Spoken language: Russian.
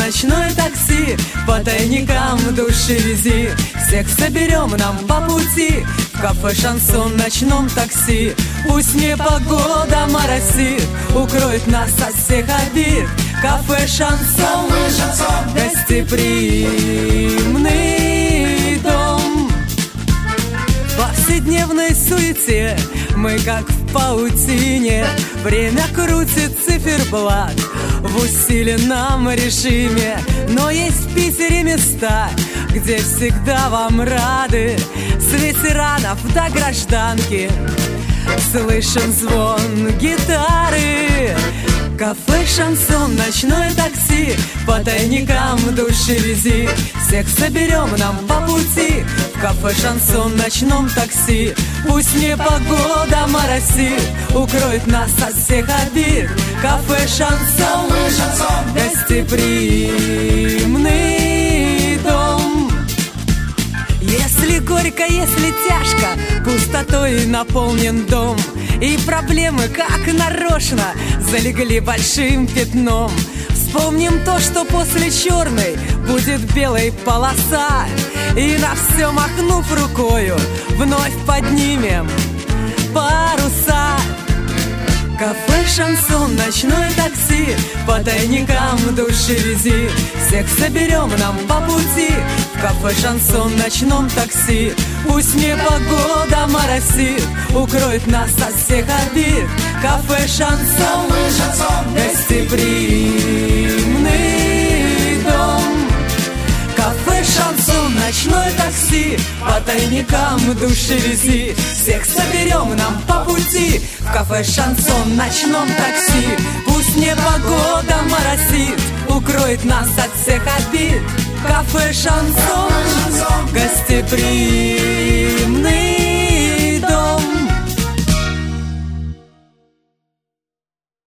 ночное такси, по тайникам души вези. Всех соберем нам по пути в кафе «Шансон» ночном такси. Пусть непогода моросит, укроет нас от всех обид. Кафе «Шансон», гостеприимный дом. В повседневной суете мы как в паутине. Время крутит циферблат в усиленном режиме. Но есть в Питере места, где всегда вам рады. С ветеранов до гражданки слышим звон гитары. Кафе «Шансон», ночное такси, по тайникам души вези. Всех соберем нам по пути в кафе «Шансон» ночном такси. Пусть непогода моросит, укроет нас от всех обид. Кафе «Шансон», гостеприимный дом. Если горько, если тяжко, пустотой наполнен дом, и проблемы, как нарочно, залегли большим пятном. Вспомним то, что после черной будет белой полоса, и на все махнув рукою, вновь поднимем паруса. Кафе «Шансон», ночное такси, по тайникам души вези. Всех соберем нам по пути в кафе «Шансон» ночном такси. Пусть непогода моросит, укроет нас от всех обид. Кафе «Шансон», гостеприимный дом. Кафе «Шансон», ночное такси, по тайникам души вези. Всех соберем нам по пути в кафе «Шансон» ночном такси. Пусть непогода моросит, укроет нас от всех обид. Кафе «Шансон», гостеприимный